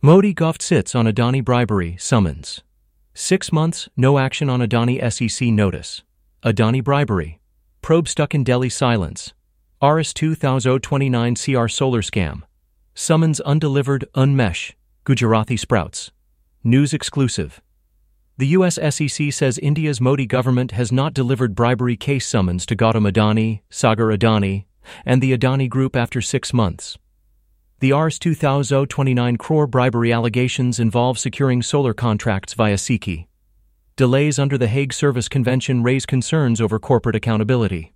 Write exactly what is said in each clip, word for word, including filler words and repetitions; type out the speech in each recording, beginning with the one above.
Modi government sits on Adani bribery summons. Six months, no action on Adani S E C notice. Adani bribery. Probe stuck in Delhi silence. R S two thousand twenty-nine C R solar scam. Summons undelivered, unmesh. Gujarati sprouts. News exclusive. The U S S E C says India's Modi government has not delivered bribery case summons to Gautam Adani, Sagar Adani, and the Adani Group after six months. The R S two thousand twenty-nine crore bribery allegations involve securing solar contracts via S E C I. Delays under the Hague Service Convention raise concerns over corporate accountability.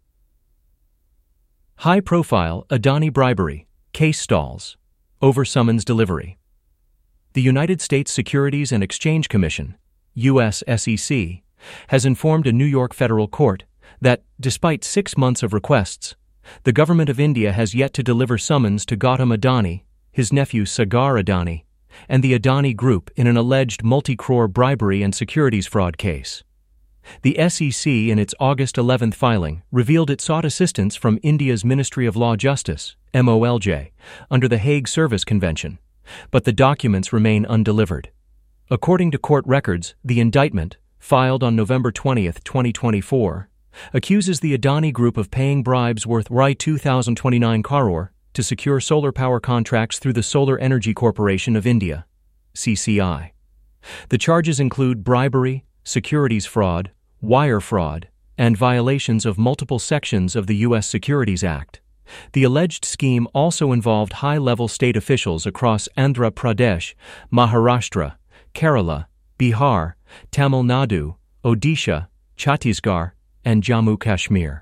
High-profile Adani bribery, case stalls, over summons delivery. The United States Securities and Exchange Commission, U S S E C, has informed a New York federal court that, despite six months of requests, the government of India has yet to deliver summons to Gautam Adani, his nephew Sagar Adani, and the Adani Group in an alleged multi-crore bribery and securities fraud case. The S E C, in its August eleventh filing, revealed it sought assistance from India's Ministry of Law Justice, M O L J, under the Hague Service Convention, but the documents remain undelivered. According to court records, the indictment, filed on November twentieth, twenty twenty-four, accuses the Adani Group of paying bribes worth two thousand twenty-nine crore to secure solar power contracts through the Solar Energy Corporation of India, C C I. The charges include bribery, securities fraud, wire fraud, and violations of multiple sections of the U S Securities Act. The alleged scheme also involved high-level state officials across Andhra Pradesh, Maharashtra, Kerala, Bihar, Tamil Nadu, Odisha, Chhattisgarh, and Jammu Kashmir.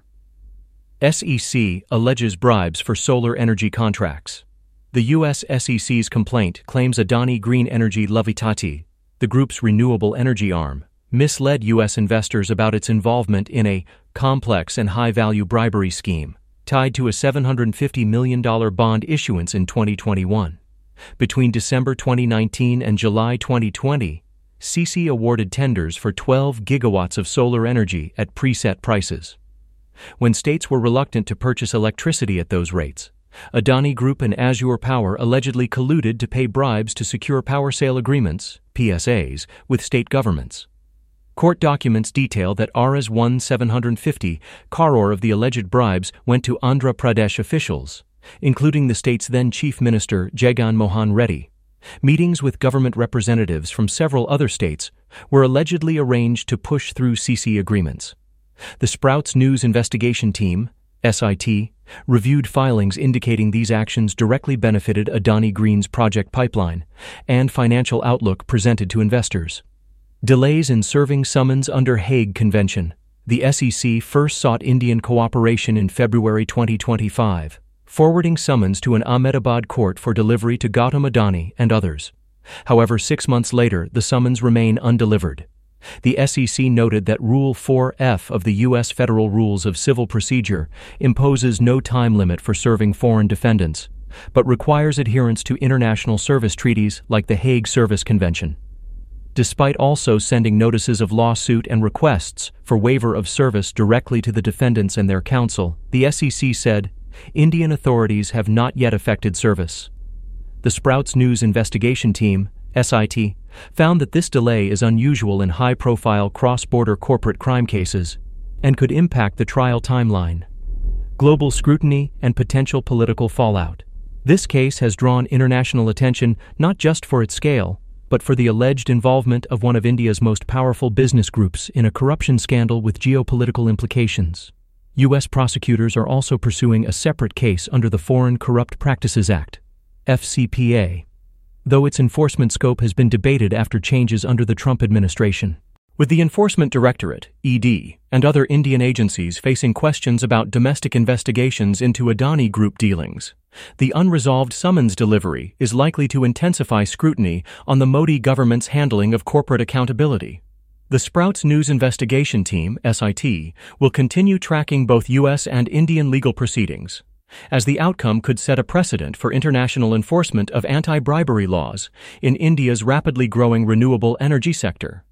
S E C alleges bribes for solar energy contracts. The U S S E C's complaint claims Adani Green Energy Limited, the group's renewable energy arm, misled U S investors about its involvement in a complex and high-value bribery scheme tied to a seven hundred fifty million dollars bond issuance in twenty twenty-one. Between December twenty nineteen and July twenty twenty, C C awarded tenders for twelve gigawatts of solar energy at preset prices. When states were reluctant to purchase electricity at those rates, Adani Group and Azure Power allegedly colluded to pay bribes to secure power sale agreements, P S As, with state governments. Court documents detail that Rs seven hundred fifty crore of the alleged bribes went to Andhra Pradesh officials, including the state's then Chief Minister Jagan Mohan Reddy. Meetings with government representatives from several other states were allegedly arranged to push through C C agreements. The Sprouts News Investigation Team, S I T, reviewed filings indicating these actions directly benefited Adani Green's project pipeline and financial outlook presented to investors. Delays in serving summons under Hague Convention. The S E C first sought Indian cooperation in February twenty twenty-five, forwarding summons to an Ahmedabad court for delivery to Gautam Adani and others. However, six months later, the summons remain undelivered. The S E C noted that Rule four F of the U S Federal Rules of Civil Procedure imposes no time limit for serving foreign defendants, but requires adherence to international service treaties like the Hague Service Convention. Despite also sending notices of lawsuit and requests for waiver of service directly to the defendants and their counsel, the S E C said, Indian authorities have not yet effected service. The Sprouts News Investigation Team, S I T, found that this delay is unusual in high-profile cross-border corporate crime cases and could impact the trial timeline. Global scrutiny and potential political fallout. This case has drawn international attention not just for its scale, but for the alleged involvement of one of India's most powerful business groups in a corruption scandal with geopolitical implications. U S prosecutors are also pursuing a separate case under the Foreign Corrupt Practices Act, F C P A, though its enforcement scope has been debated after changes under the Trump administration. With the Enforcement Directorate, E D, and other Indian agencies facing questions about domestic investigations into Adani Group dealings, the unresolved summons delivery is likely to intensify scrutiny on the Modi government's handling of corporate accountability. The Sprouts News Investigation Team, S I T, will continue tracking both U S and Indian legal proceedings, as the outcome could set a precedent for international enforcement of anti-bribery laws in India's rapidly growing renewable energy sector.